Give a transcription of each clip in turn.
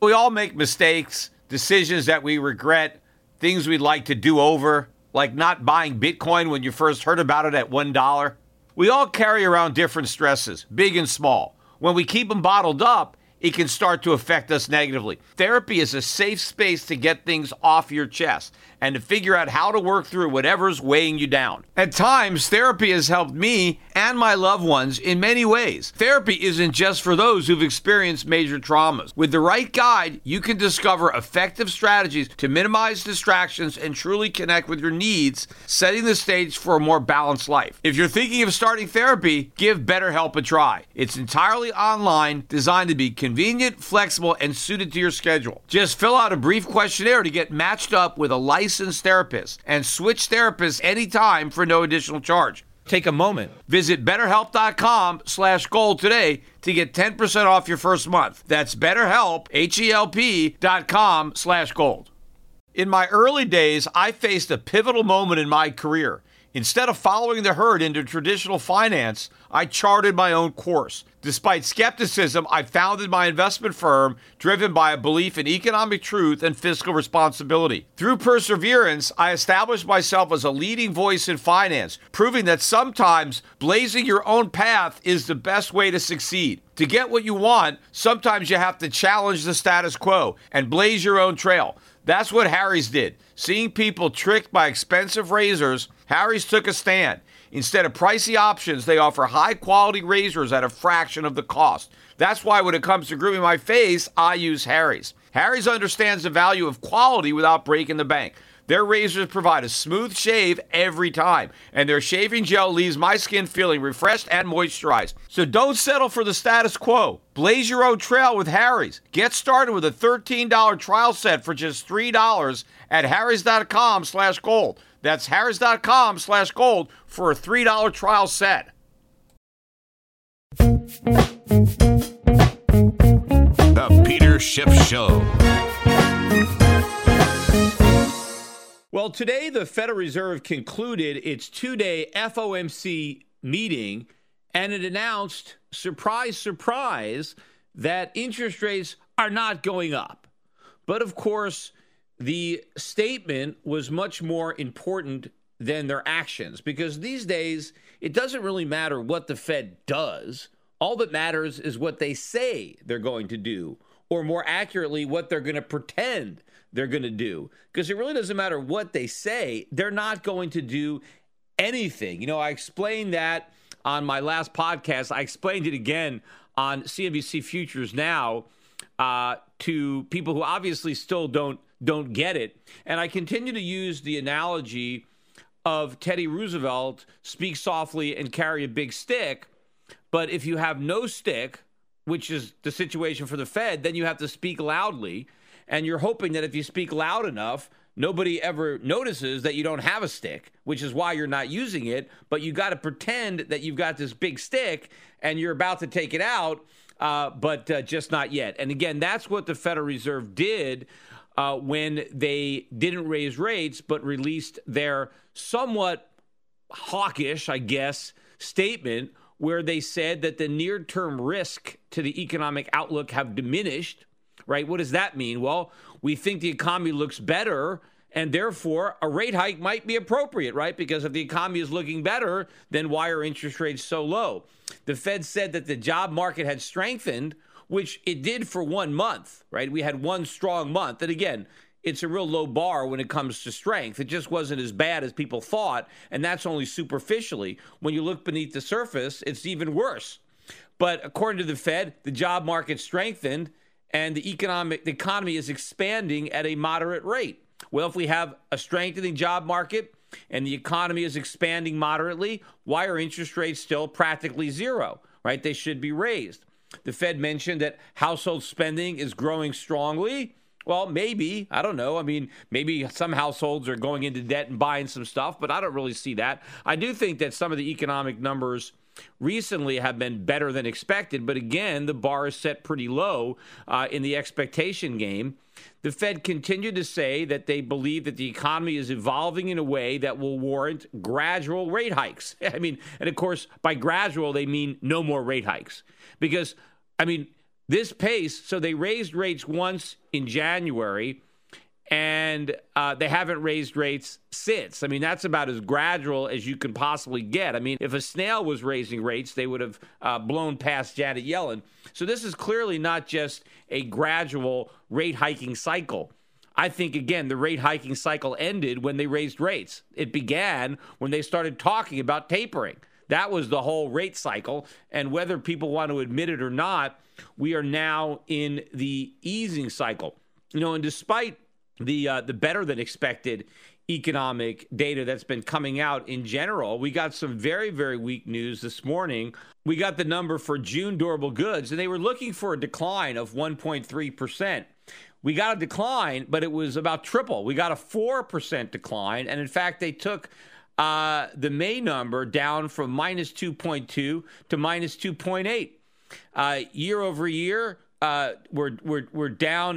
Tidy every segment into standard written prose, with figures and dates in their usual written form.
We all make mistakes, decisions that we regret, things we'd like to do over, like not buying Bitcoin when you first heard about it at $1. We all carry around different stresses, big and small. When we keep them bottled up, it can start to affect us negatively. Therapy is a safe space to get things off your chest and to figure out how to work through whatever's weighing you down. At times, therapy has helped me and my loved ones in many ways. Therapy isn't just for those who've experienced major traumas. With the right guide, you can discover effective strategies to minimize distractions and truly connect with your needs, setting the stage for a more balanced life. If you're thinking of starting therapy, give BetterHelp a try. It's entirely online, designed to be convenient, flexible, and suited to your schedule. Just fill out a brief questionnaire to get matched up with a licensed therapist and switch therapists anytime for no additional charge. Take a moment. Visit BetterHelp.com/gold today to get 10% off your first month. That's BetterHelp, HELP.com/gold. In my early days, I faced a pivotal moment in my career. Instead of following the herd into traditional finance, I charted my own course. Despite skepticism, I founded my investment firm driven by a belief in economic truth and fiscal responsibility. Through perseverance, I established myself as a leading voice in finance, proving that sometimes blazing your own path is the best way to succeed. To get what you want, sometimes you have to challenge the status quo and blaze your own trail. That's what Harry's did. Seeing people tricked by expensive razors, Harry's took a stand. Instead of pricey options, they offer high-quality razors at a fraction of the cost. That's why when it comes to grooming my face, I use Harry's. Harry's understands the value of quality without breaking the bank. Their razors provide a smooth shave every time, and their shaving gel leaves my skin feeling refreshed and moisturized. So don't settle for the status quo. Blaze your own trail with Harry's. Get started with a $13 trial set for just $3 at harrys.com/gold. That's harrys.com/gold for a $3 trial set. The Peter Schiff Show. Well, today the Federal Reserve concluded its two-day FOMC meeting, and it announced, surprise, surprise, that interest rates are not going up. But of course, the statement was much more important than their actions, because these days it doesn't really matter what the Fed does. All that matters is what they say they're going to do, or more accurately, what they're going to pretend they're going to do. Because it really doesn't matter what they say, they're not going to do anything. You know, I explained that on my last podcast. I explained it again on CNBC Futures Now to people who obviously still don't get it. And I continue to use the analogy of Teddy Roosevelt, speak softly and carry a big stick. But if you have no stick, which is the situation for the Fed, then you have to speak loudly. And you're hoping that if you speak loud enough, nobody ever notices that you don't have a stick, which is why you're not using it. But you got to pretend that you've got this big stick and you're about to take it out, but just not yet. And again, that's what the Federal Reserve did when they didn't raise rates, but released their somewhat hawkish, I guess, statement where they said that the near-term risk to the economic outlook have diminished. Right? What does that mean? Well, we think the economy looks better, and therefore a rate hike might be appropriate, right? Because if the economy is looking better, then why are interest rates so low? The Fed said that the job market had strengthened, which it did for 1 month, right? We had one strong month. And again, it's a real low bar when it comes to strength. It just wasn't as bad as people thought, and that's only superficially. When you look beneath the surface, it's even worse. But according to the Fed, the job market strengthened, and the economy is expanding at a moderate rate. Well, if we have a strengthening job market and the economy is expanding moderately, why are interest rates still practically zero, right? They should be raised. The Fed mentioned that household spending is growing strongly. Well, maybe, I don't know. I mean, maybe some households are going into debt and buying some stuff, but I don't really see that. I do think that some of the economic numbers recently have been better than expected, but again, the bar is set pretty low in the expectation game. The Fed continued to say that they believe that the economy is evolving in a way that will warrant gradual rate hikes. I mean, and of course, by gradual, they mean no more rate hikes. Because, I mean, this pace, so they raised rates once in January, and they haven't raised rates since. I mean, that's about as gradual as you can possibly get. I mean, if a snail was raising rates, they would have blown past Janet Yellen. So this is clearly not just a gradual rate hiking cycle. I think, again, the rate hiking cycle ended when they raised rates. It began when they started talking about tapering. That was the whole rate cycle. And whether people want to admit it or not, we are now in the easing cycle. And despite the better than expected economic data that's been coming out in general, we got some very, very weak news this morning. We got the number for June durable goods, and they were looking for a decline of 1.3%. We got a decline, but it was about triple. We got a 4% decline. And in fact, they took the May number down from minus 2.2 to minus 2.8. Year over year, we're down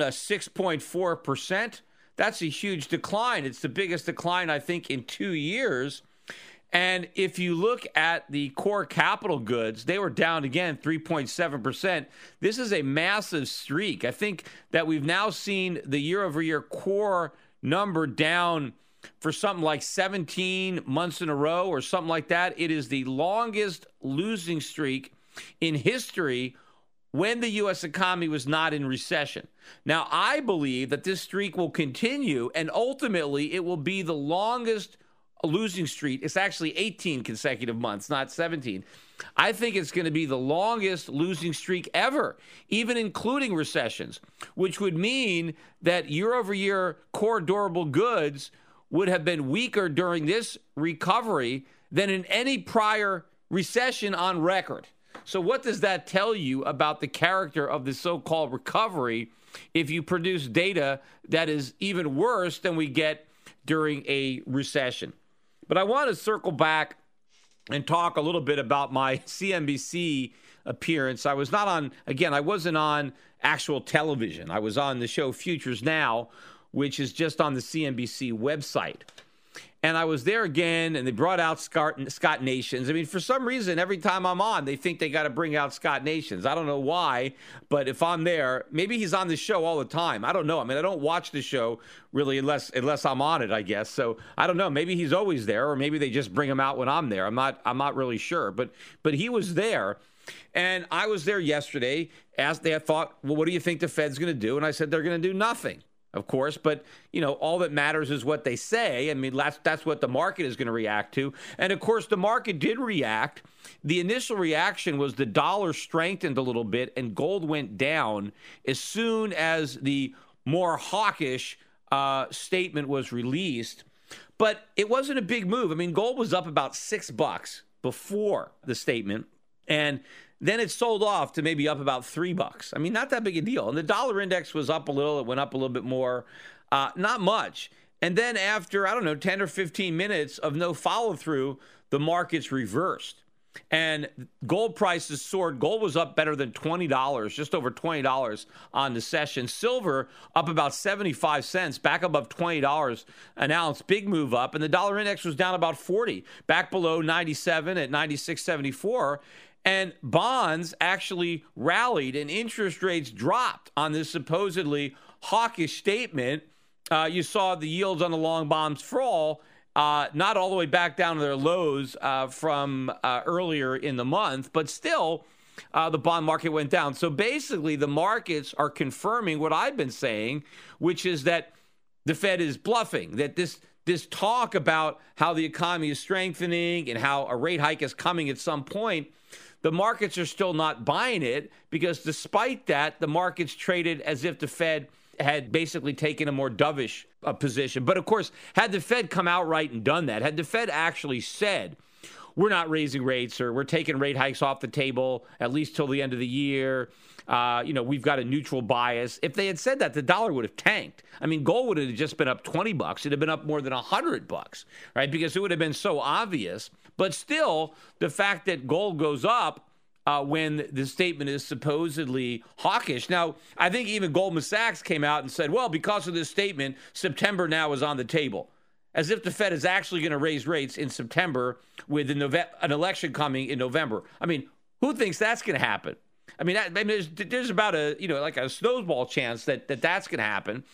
6.4%. That's a huge decline. It's the biggest decline, I think, in 2 years. And if you look at the core capital goods, they were down again 3.7%. This is a massive streak. I think that we've now seen the year-over-year core number down for something like 17 months in a row or something like that. It is the longest losing streak in history when the U.S. economy was not in recession. Now, I believe that this streak will continue, and ultimately it will be the longest losing streak. It's actually 18 consecutive months, not 17. I think it's going to be the longest losing streak ever, even including recessions, which would mean that year-over-year core durable goods would have been weaker during this recovery than in any prior recession on record. So what does that tell you about the character of the so-called recovery if you produce data that is even worse than we get during a recession? But I want to circle back and talk a little bit about my CNBC appearance. I wasn't on actual television. I was on the show Futures Now, which is just on the CNBC website. And I was there again, and they brought out Scott Nations. I mean, for some reason, every time I'm on, they think they got to bring out Scott Nations. I don't know why, but if I'm there, maybe he's on the show all the time. I don't know. I mean, I don't watch the show really unless I'm on it, I guess. So I don't know. Maybe he's always there, or maybe they just bring him out when I'm there. I'm not really sure. But he was there, and I was there yesterday. They thought, well, what do you think the Fed's going to do? And I said they're going to do nothing. Of course, but, all that matters is what they say. I mean, that's what the market is going to react to. And, of course, the market did react. The initial reaction was the dollar strengthened a little bit and gold went down as soon as the more hawkish statement was released. But it wasn't a big move. I mean, gold was up about $6 before the statement, and then it sold off to maybe up about $3. I mean, not that big a deal. And the dollar index was up a little. It went up a little bit more. Not much. And then after, 10 or 15 minutes of no follow-through, the markets reversed. And gold prices soared. Gold was up better than $20, just over $20 on the session. Silver up about 75 cents, back above $20 an ounce. Big move up. And the dollar index was down about 40, back below 97 at 96.74. And bonds actually rallied and interest rates dropped on this supposedly hawkish statement. You saw the yields on the long bonds fall, not all the way back down to their lows from earlier in the month, but still the bond market went down. So basically the markets are confirming what I've been saying, which is that the Fed is bluffing, that this talk about how the economy is strengthening and how a rate hike is coming at some point, the markets are still not buying it because despite that, the markets traded as if the Fed had basically taken a more dovish position. But of course, had the Fed come outright and done that, had the Fed actually said, we're not raising rates or we're taking rate hikes off the table at least till the end of the year, we've got a neutral bias. If they had said that, the dollar would have tanked. I mean, gold would have just been up $20. It'd have been up more than $100, right? Because it would have been so obvious. But still, the fact that gold goes up when the statement is supposedly hawkish. Now, I think even Goldman Sachs came out and said, well, because of this statement, September now is on the table. As if the Fed is actually going to raise rates in September with an election coming in November. I mean, who thinks that's going to happen? I mean, there's about like a snowball chance that's going to happen.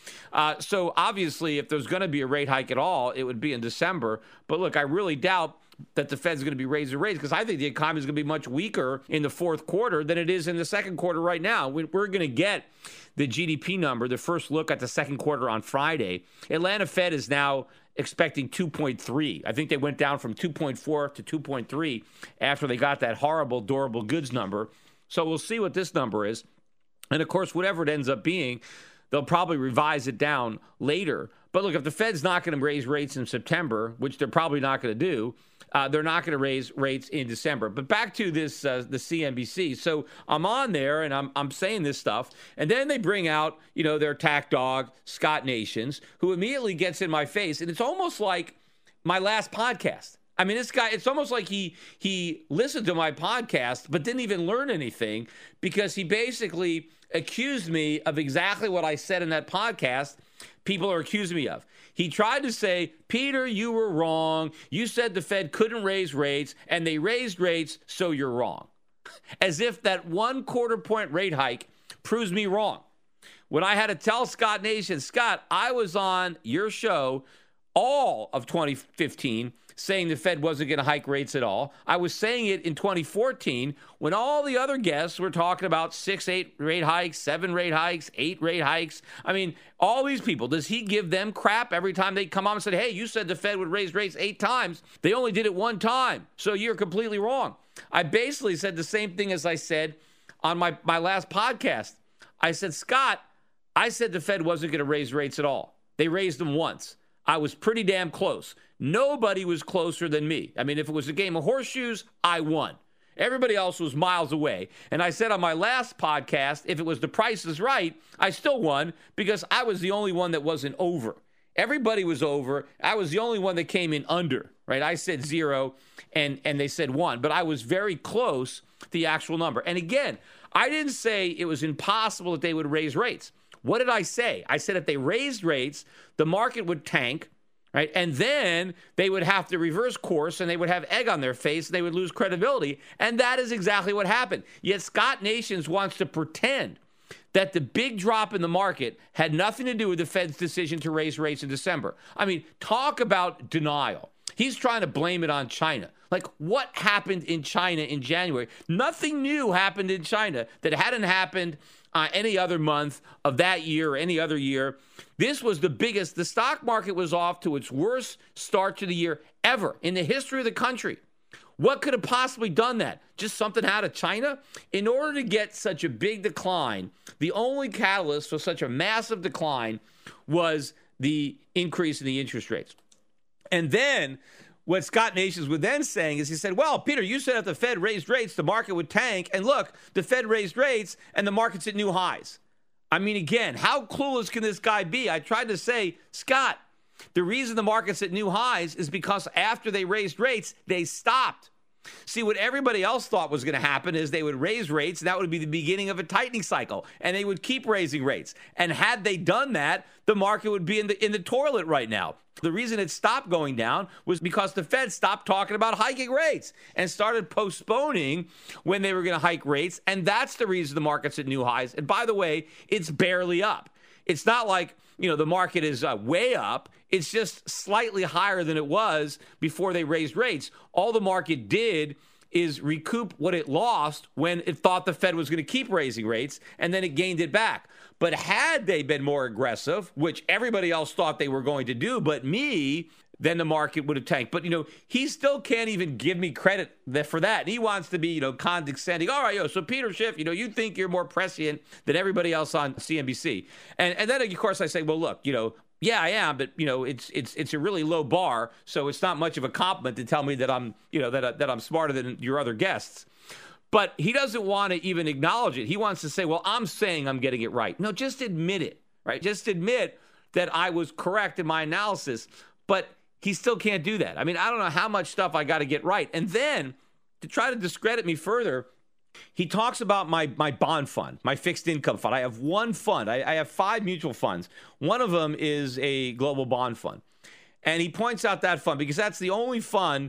So obviously, if there's going to be a rate hike at all, it would be in December. But look, I really doubt that the Fed's going to be raising rates because I think the economy is going to be much weaker in the fourth quarter than it is in the second quarter right now. We're going to get the GDP number, the first look at the second quarter on Friday. Atlanta Fed is now expecting 2.3. I think they went down from 2.4 to 2.3 after they got that horrible durable goods number. So we'll see what this number is. And of course, whatever it ends up being, they'll probably revise it down later. But look, if the Fed's not going to raise rates in September, which they're probably not going to do, they're not going to raise rates in December. But back to this, the CNBC. So I'm on there and I'm saying this stuff. And then they bring out, their tack dog, Scott Nations, who immediately gets in my face. And it's almost like my last podcast. I mean, this guy, it's almost like he listened to my podcast, but didn't even learn anything because he basically accused me of exactly what I said in that podcast people are accusing me of. He tried to say, Peter, you were wrong. You said the Fed couldn't raise rates, and they raised rates, so you're wrong. As if that 1/4 point rate hike proves me wrong. When I had to tell Scott Nation, Scott, I was on your show all of 2015 saying the Fed wasn't going to hike rates at all. I was saying it in 2014 when all the other guests were talking about 6, 8 rate hikes, 7 rate hikes, 8 rate hikes. I mean, all these people, does he give them crap every time they come on and say, hey, you said the Fed would raise rates 8 times. They only did it 1 time, so you're completely wrong. I basically said the same thing as I said on my last podcast. I said, Scott, I said the Fed wasn't going to raise rates at all. They raised them once. I was pretty damn close. Nobody was closer than me. I mean, if it was a game of horseshoes, I won. Everybody else was miles away. And I said on my last podcast, if it was The Price is Right, I still won because I was the only one that wasn't over. Everybody was over. I was the only one that came in under, right? I said 0 and they said 1, but I was very close to the actual number. And again, I didn't say it was impossible that they would raise rates. What did I say? I said if they raised rates, the market would tank, right? And then they would have to reverse course and they would have egg on their face and they would lose credibility. And that is exactly what happened. Yet Scott Nations wants to pretend that the big drop in the market had nothing to do with the Fed's decision to raise rates in December. I mean, talk about denial. He's trying to blame it on China. Like, what happened in China in January? Nothing new happened in China that hadn't happened any other month of that year or any other year. This was the biggest. The stock market was off to its worst start to the year ever in the history of the country. What could have possibly done that? Just something out of China? In order to get such a big decline, the only catalyst for such a massive decline was the increase in the interest rates. And then what Scott Nations was then saying is he said, well, Peter, you said if the Fed raised rates, the market would tank. And look, the Fed raised rates and the market's at new highs. I mean, again, how clueless can this guy be? I tried to say, Scott, the reason the market's at new highs is because after they raised rates, they stopped. See, what everybody else thought was going to happen is they would raise rates, and that would be the beginning of a tightening cycle, and they would keep raising rates. And had they done that, the market would be in the toilet right now. The reason it stopped going down was because the Fed stopped talking about hiking rates and started postponing when they were going to hike rates, and that's the reason the market's at new highs. And by the way, it's barely up. It's not like, the market is way up. It's just slightly higher than it was before they raised rates. All the market did is recoup what it lost when it thought the Fed was going to keep raising rates, and then it gained it back. But had they been more aggressive, which everybody else thought they were going to do, but me, then the market would have tanked. But, he still can't even give me credit for that. He wants to be, condescending. All right, so Peter Schiff, you think you're more prescient than everybody else on CNBC. And then, of course, I say, well, look, yeah, I am, but it's a really low bar, so it's not much of a compliment to tell me that I'm that I'm smarter than your other guests. But he doesn't want to even acknowledge it. He wants to say, well, I'm saying I'm getting it right. No, just admit it, right? Just admit that I was correct in my analysis. But he still can't do that. I mean, I don't know how much stuff I got to get right. And then to try to discredit me further, he talks about my bond fund, my fixed income fund. I have one fund. I have 5 mutual funds. One of them is a global bond fund. And he points out that fund because that's the only fund,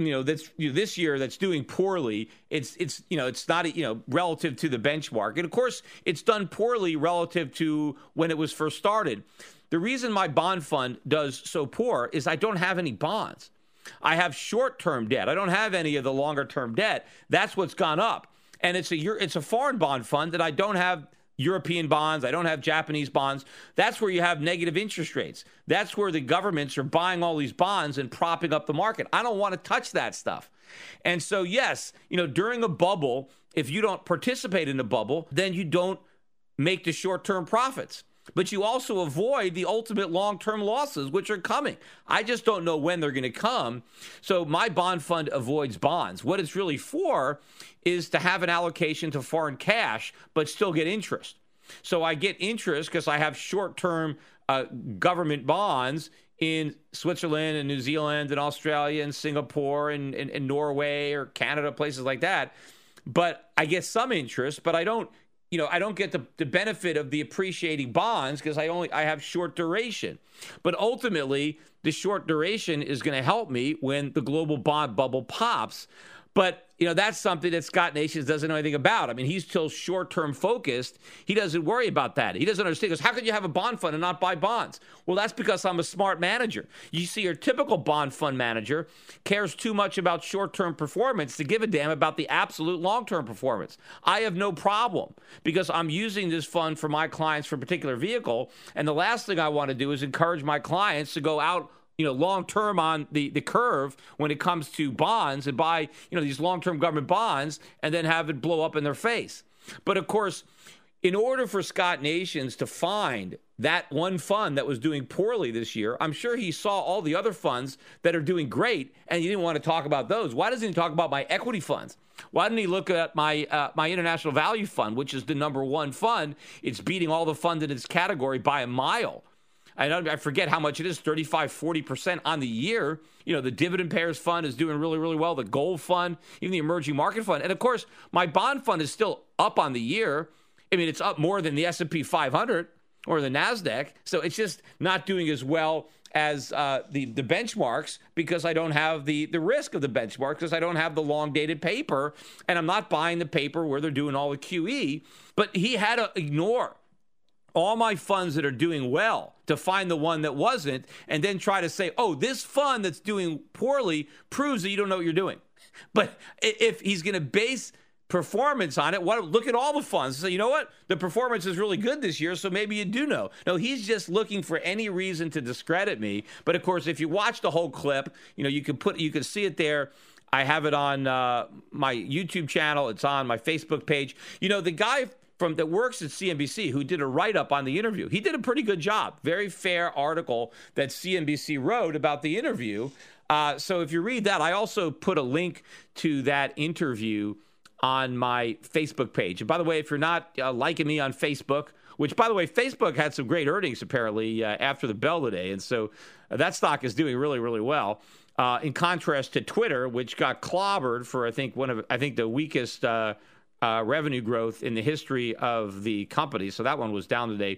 this year that's doing poorly, it's not relative to the benchmark, and of course it's done poorly relative to when it was first started. The reason my bond fund does so poor is I don't have any bonds. I have short-term debt. I don't have any of the longer-term debt. That's what's gone up, and it's a foreign bond fund that I don't have. European bonds. I don't have Japanese bonds. That's where you have negative interest rates. That's where the governments are buying all these bonds and propping up the market. I don't want to touch that stuff. And so, yes, during a bubble, if you don't participate in the bubble, then you don't make the short-term profits. But you also avoid the ultimate long-term losses, which are coming. I just don't know when they're going to come. So my bond fund avoids bonds. What it's really for is to have an allocation to foreign cash, but still get interest. So I get interest because I have short-term government bonds in Switzerland and New Zealand and Australia and Singapore and Norway or Canada, places like that. But I get some interest, but I don't get the benefit of the appreciating bonds because I have short duration. But ultimately, the short duration is going to help me when the global bond bubble pops. But, that's something that Scott Nations doesn't know anything about. I mean, he's still short-term focused. He doesn't worry about that. He doesn't understand. He goes, how can you have a bond fund and not buy bonds? Well, that's because I'm a smart manager. You see, your typical bond fund manager cares too much about short-term performance to give a damn about the absolute long-term performance. I have no problem because I'm using this fund for my clients for a particular vehicle. And the last thing I want to do is encourage my clients to go out long-term on the curve when it comes to bonds and buy, these long-term government bonds and then have it blow up in their face. But of course, in order for Scott Nations to find that one fund that was doing poorly this year, I'm sure he saw all the other funds that are doing great and he didn't want to talk about those. Why doesn't he talk about my equity funds? Why didn't he look at my International Value Fund, which is the number one fund? It's beating all the funds in its category by a mile. I forget how much it is, 35, 40% on the year. The dividend payers fund is doing really, really well. The gold fund, even the emerging market fund. And of course, my bond fund is still up on the year. I mean, it's up more than the S&P 500 or the NASDAQ. So it's just not doing as well as the benchmarks because I don't have the risk of the benchmark because I don't have the long dated paper and I'm not buying the paper where they're doing all the QE. But he had to ignore all my funds that are doing well to find the one that wasn't and then try to say, oh, this fund that's doing poorly proves that you don't know what you're doing. But if he's going to base performance on it, look at all the funds. So you know what? The performance is really good this year, so maybe you do know. No, he's just looking for any reason to discredit me. But of course, if you watch the whole clip, you can see it there. I have it on my YouTube channel. It's on my Facebook page. The guy that works at CNBC, who did a write-up on the interview. He did a pretty good job. Very fair article that CNBC wrote about the interview. So if you read that, I also put a link to that interview on my Facebook page. And by the way, if you're not liking me on Facebook, which, by the way, Facebook had some great earnings apparently after the bell today. And so that stock is doing really, really well. In contrast to Twitter, which got clobbered for, I think the weakest revenue growth in the history of the company. So that one was down today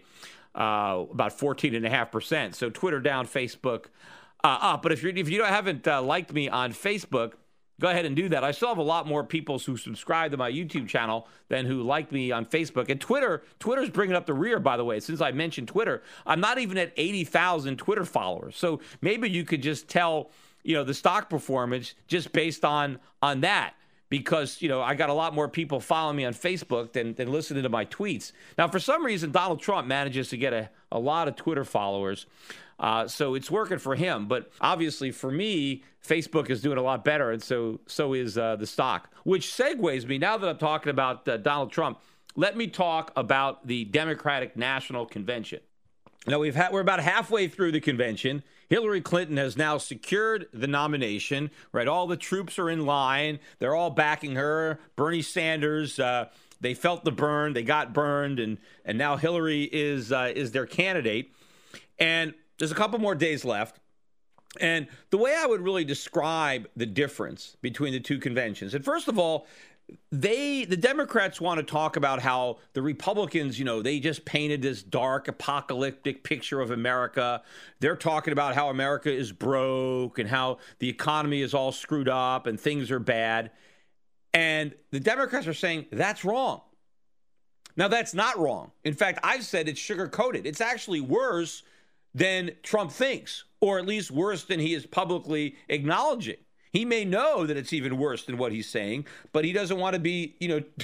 about 14.5%. So Twitter down, Facebook up. But if you haven't liked me on Facebook, go ahead and do that. I still have a lot more people who subscribe to my YouTube channel than who like me on Facebook. And Twitter's bringing up the rear, by the way. Since I mentioned Twitter, I'm not even at 80,000 Twitter followers. So maybe you could just tell, the stock performance just based on that. Because, I got a lot more people following me on Facebook than listening to my tweets. Now, for some reason, Donald Trump manages to get a lot of Twitter followers. So it's working for him. But obviously, for me, Facebook is doing a lot better. And so is the stock, which segues me. Now that I'm talking about Donald Trump, let me talk about the Democratic National Convention. Now, we're about halfway through the convention. Hillary Clinton has now secured the nomination, right? All the troops are in line. They're all backing her. Bernie Sanders, they felt the burn. They got burned. And now Hillary is their candidate. And there's a couple more days left. And the way I would really describe the difference between the two conventions, and first of all, the Democrats want to talk about how the Republicans, they just painted this dark apocalyptic picture of America. They're talking about how America is broke and how the economy is all screwed up and things are bad. And the Democrats are saying that's wrong. Now, that's not wrong. In fact, I've said it's sugar-coated. It's actually worse than Trump thinks, or at least worse than he is publicly acknowledging. He may know that it's even worse than what he's saying, but he doesn't want to be,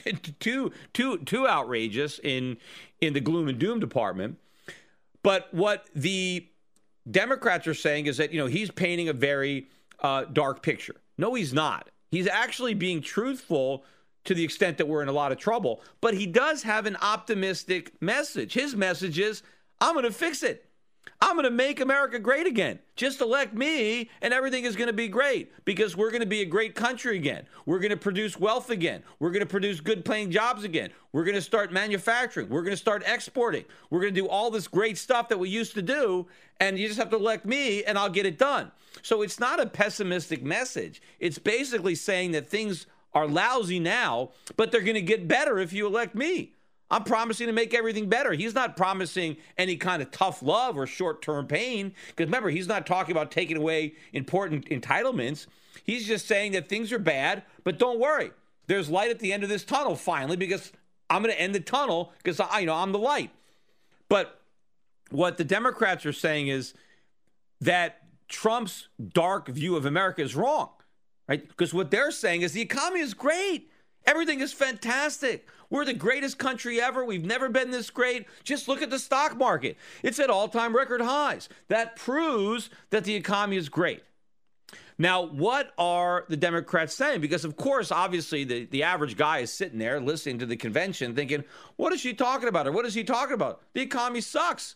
too outrageous in the gloom and doom department. But what the Democrats are saying is that, he's painting a very dark picture. No, he's not. He's actually being truthful to the extent that we're in a lot of trouble. But he does have an optimistic message. His message is, I'm going to fix it. I'm going to make America great again. Just elect me and everything is going to be great because we're going to be a great country again. We're going to produce wealth again. We're going to produce good paying jobs again. We're going to start manufacturing. We're going to start exporting. We're going to do all this great stuff that we used to do. And you just have to elect me and I'll get it done. So it's not a pessimistic message. It's basically saying that things are lousy now, but they're going to get better if you elect me. I'm promising to make everything better. He's not promising any kind of tough love or short-term pain. Because remember, he's not talking about taking away important entitlements. He's just saying that things are bad, but don't worry. There's light at the end of this tunnel finally because I'm going to end the tunnel because I'm the light. But what the Democrats are saying is that Trump's dark view of America is wrong, right? Because what they're saying is the economy is great. Everything is fantastic. We're the greatest country ever. We've never been this great. Just look at the stock market. It's at all-time record highs. That proves that the economy is great. Now, what are the Democrats saying? Because, of course, obviously, the average guy is sitting there listening to the convention thinking, what is she talking about? Or what is he talking about? The economy sucks.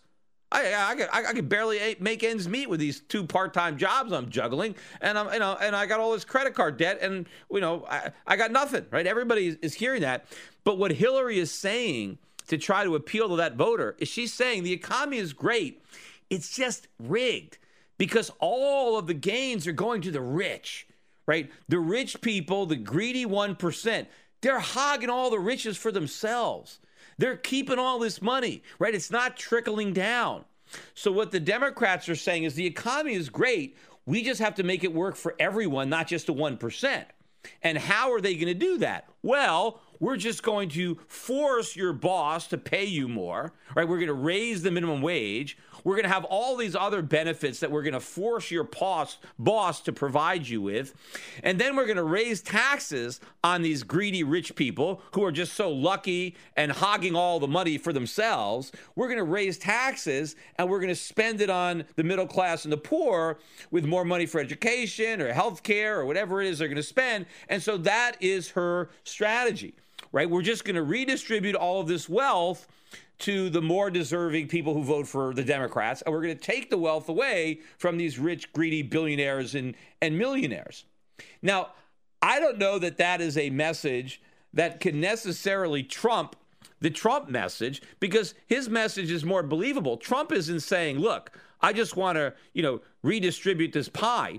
I could barely make ends meet with these 2 part-time jobs I'm juggling, and I got all this credit card debt, and I got nothing, right? Everybody is hearing that, but what Hillary is saying to try to appeal to that voter is she's saying the economy is great, it's just rigged because all of the gains are going to the rich, right? The rich people, the greedy 1%, they're hogging all the riches for themselves. They're keeping all this money, right? It's not trickling down. So what the Democrats are saying is the economy is great. We just have to make it work for everyone, not just the 1%. And how are they going to do that? Well, we're just going to force your boss to pay you more, right? We're going to raise the minimum wage. We're going to have all these other benefits that we're going to force your boss to provide you with. And then we're going to raise taxes on these greedy rich people who are just so lucky and hogging all the money for themselves. We're going to raise taxes and we're going to spend it on the middle class and the poor with more money for education or health care or whatever it is they're going to spend. And so that is her strategy, right? We're just going to redistribute all of this wealth to the more deserving people who vote for the Democrats, and we're going to take the wealth away from these rich, greedy billionaires and millionaires. Now, I don't know that that is a message that can necessarily trump the Trump message because his message is more believable. Trump isn't saying, look, I just want to, redistribute this pie.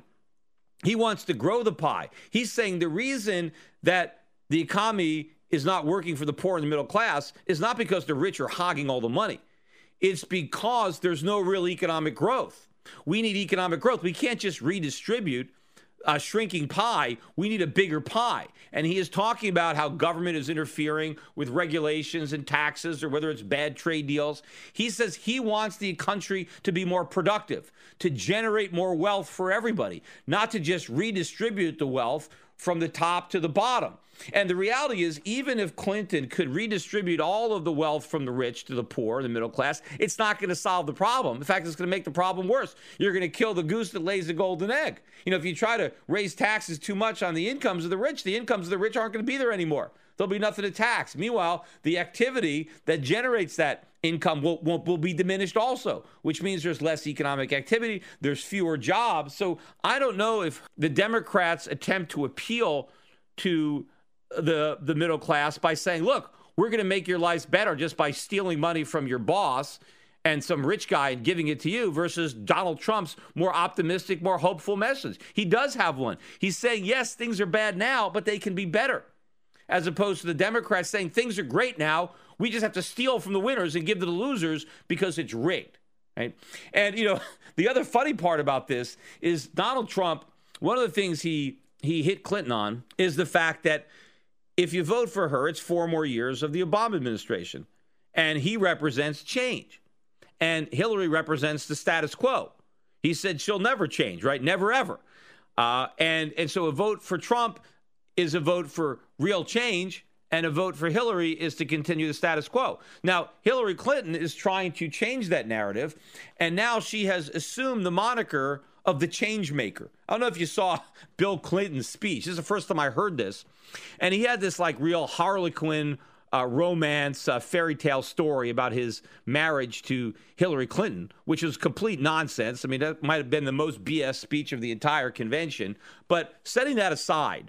He wants to grow the pie. He's saying the reason that the economy is not working for the poor and the middle class is not because the rich are hogging all the money. It's because there's no real economic growth. We need economic growth. We can't just redistribute a shrinking pie. We need a bigger pie. And he is talking about how government is interfering with regulations and taxes or whether it's bad trade deals. He says he wants the country to be more productive, to generate more wealth for everybody, not to just redistribute the wealth from the top to the bottom. And the reality is, even if Clinton could redistribute all of the wealth from the rich to the poor, the middle class, it's not going to solve the problem. In fact, it's going to make the problem worse. You're going to kill the goose that lays the golden egg. If you try to raise taxes too much on the incomes of the rich aren't going to be there anymore. There'll be nothing to tax. Meanwhile, the activity that generates that income will be diminished also, which means there's less economic activity, there's fewer jobs. So I don't know if the Democrats attempt to appeal to the middle class by saying, look, we're going to make your lives better just by stealing money from your boss and some rich guy and giving it to you versus Donald Trump's more optimistic, more hopeful message. He does have one. He's saying, yes, things are bad now, but they can be better. as opposed to the Democrats saying things are great now. We just have to steal from the winners and give to the losers because it's rigged, right? And, the other funny part about this is Donald Trump, one of the things he hit Clinton on is the fact that if you vote for her, it's 4 more years of the Obama administration. And he represents change. And Hillary represents the status quo. He said she'll never change, right? Never, ever. And so a vote for Trump is a vote for real change, and a vote for Hillary is to continue the status quo. Now, Hillary Clinton is trying to change that narrative, and now she has assumed the moniker of the change maker. I don't know if you saw Bill Clinton's speech. This is the first time I heard this. And he had this like real Harlequin romance fairy tale story about his marriage to Hillary Clinton, which was complete nonsense. I mean, that might have been the most BS speech of the entire convention. But setting that aside,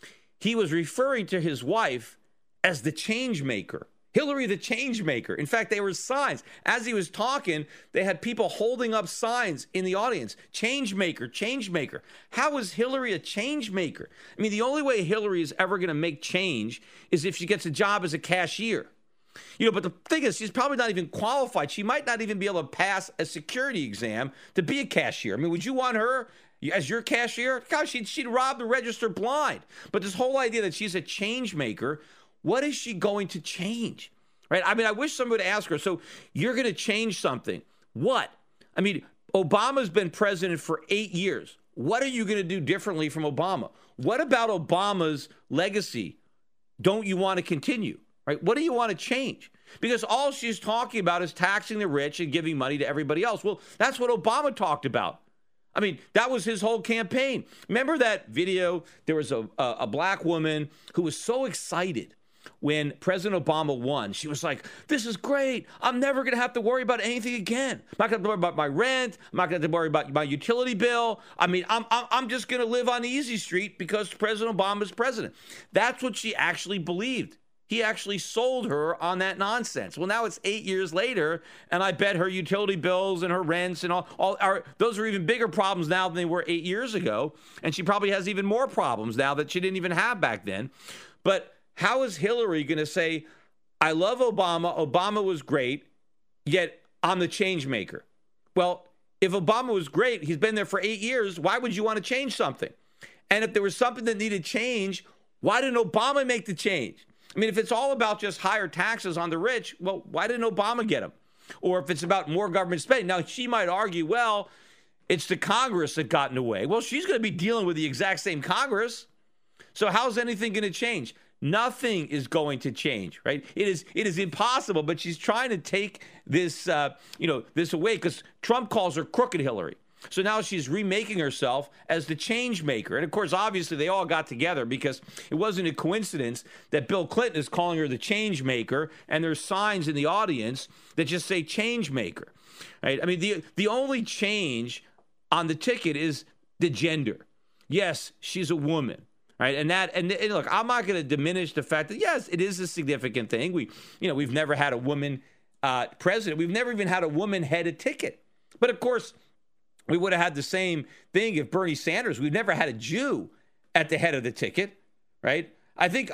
he was referring to his wife as the change maker. Hillary, the change maker. In fact, there were signs. As he was talking, they had people holding up signs in the audience. Change maker, change maker. How is Hillary a change maker? I mean, the only way Hillary is ever going to make change is if she gets a job as a cashier. But the thing is, she's probably not even qualified. She might not even be able to pass a security exam to be a cashier. I mean, would you want her as your cashier? Gosh, she'd rob the register blind. But this whole idea that she's a change maker, what is she going to change? Right? I mean, I wish somebody would ask her, so you're going to change something. What? I mean, Obama's been president for 8 years. What are you going to do differently from Obama? What about Obama's legacy don't you want to continue? Right? What do you want to change? Because all she's talking about is taxing the rich and giving money to everybody else. Well, that's what Obama talked about. I mean, that was his whole campaign. Remember that video? There was a black woman who was so excited when President Obama won. She was like, this is great. I'm never going to have to worry about anything again. I'm not going to worry about my rent. I'm not going to have to worry about my utility bill. I mean, I'm just going to live on Easy Street because President Obama is president. That's what she actually believed. He actually sold her on that nonsense. Well, now it's 8 years later, and I bet her utility bills and her rents and those are even bigger problems now than they were 8 years ago. And she probably has even more problems now that she didn't even have back then. But how is Hillary going to say, I love Obama, Obama was great, yet I'm the change maker? Well, if Obama was great, he's been there for 8 years, why would you want to change something? And if there was something that needed change, why didn't Obama make the change? I mean, if it's all about just higher taxes on the rich, well, why didn't Obama get them? Or if it's about more government spending. Now, she might argue, well, it's the Congress that got in the way. Well, she's going to be dealing with the exact same Congress. So how's anything going to change? Nothing is going to change, right? It is impossible, but she's trying to take this, this away because Trump calls her Crooked Hillary. So now she's remaking herself as the change maker. And of course, obviously, they all got together because it wasn't a coincidence that Bill Clinton is calling her the change maker, and there's signs in the audience that just say change maker, right? I mean, the only change on the ticket is the gender. Yes, she's a woman. Right. And look, I'm not going to diminish the fact that, yes, it is a significant thing. We've never had a woman president. We've never even had a woman head a ticket. But of course, we would have had the same thing if Bernie Sanders, we've never had a Jew at the head of the ticket. Right. I think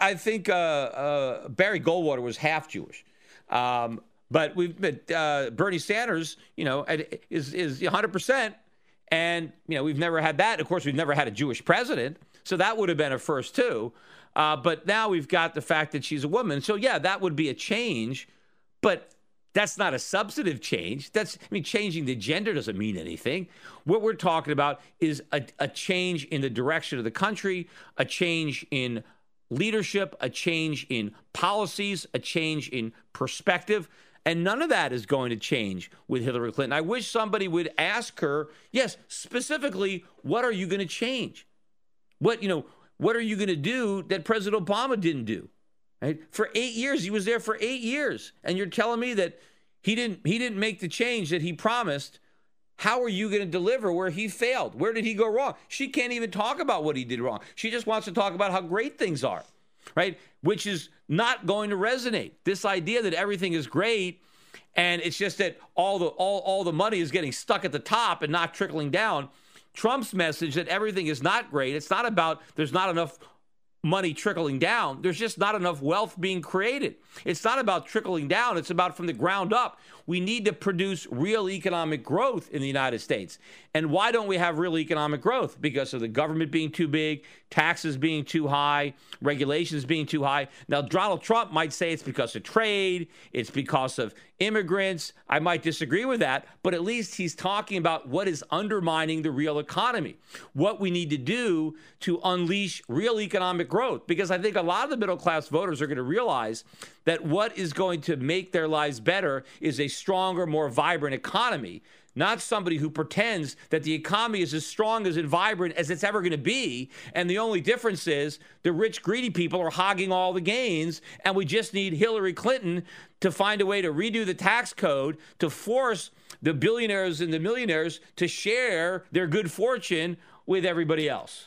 Barry Goldwater was half Jewish. But Bernie Sanders, is 100%. And, we've never had that. Of course, we've never had a Jewish president. So that would have been a first, too. But now we've got the fact that she's a woman. So, yeah, that would be a change. But that's not a substantive change. Changing the gender doesn't mean anything. What we're talking about is a change in the direction of the country, a change in leadership, a change in policies, a change in perspective. And none of that is going to change with Hillary Clinton. I wish somebody would ask her, yes, specifically, what are you going to change? What are you going to do that President Obama didn't do? Right? For 8 years, he was there for 8 years, and you're telling me that he didn't make the change that he promised. How are you going to deliver where he failed? Where did he go wrong? She can't even talk about what he did wrong. She just wants to talk about how great things are, right? Which is not going to resonate. This idea that everything is great and it's just that all the money is getting stuck at the top and not trickling down. Trump's message that everything is not great. It's not about there's not enough money trickling down. There's just not enough wealth being created. It's not about trickling down. It's about from the ground up. We need to produce real economic growth in the United States. And why don't we have real economic growth? Because of the government being too big, taxes being too high, regulations being too high. Now, Donald Trump might say it's because of trade, it's because of immigrants. I might disagree with that, but at least he's talking about what is undermining the real economy, what we need to do to unleash real economic growth. Because I think a lot of the middle class voters are going to realize that what is going to make their lives better is a stronger, more vibrant economy, not somebody who pretends that the economy is as strong as and vibrant as it's ever going to be. And the only difference is the rich, greedy people are hogging all the gains. And we just need Hillary Clinton to find a way to redo the tax code to force the billionaires and the millionaires to share their good fortune with everybody else.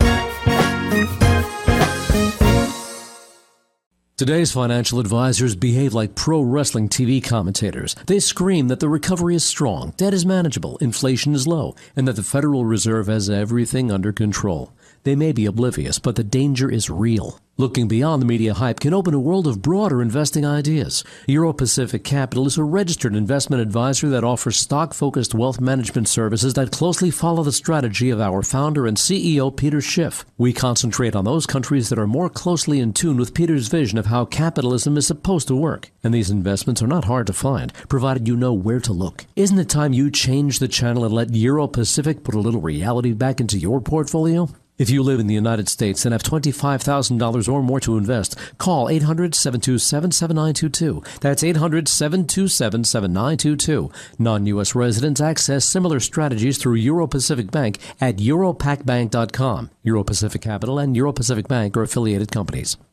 Today's financial advisors behave like pro wrestling TV commentators. They scream that the recovery is strong, debt is manageable, inflation is low, and that the Federal Reserve has everything under control. They may be oblivious, but the danger is real. Looking beyond the media hype can open a world of broader investing ideas. Euro Pacific Capital is a registered investment advisor that offers stock-focused wealth management services that closely follow the strategy of our founder and CEO, Peter Schiff. We concentrate on those countries that are more closely in tune with Peter's vision of how capitalism is supposed to work. And these investments are not hard to find, provided you know where to look. Isn't it time you change the channel and let Euro Pacific put a little reality back into your portfolio? If you live in the United States and have $25,000 or more to invest, call 800-727-7922. That's 800-727-7922. Non-U.S. residents access similar strategies through Euro Pacific Bank at europacbank.com. Euro Pacific Capital and Euro Pacific Bank are affiliated companies.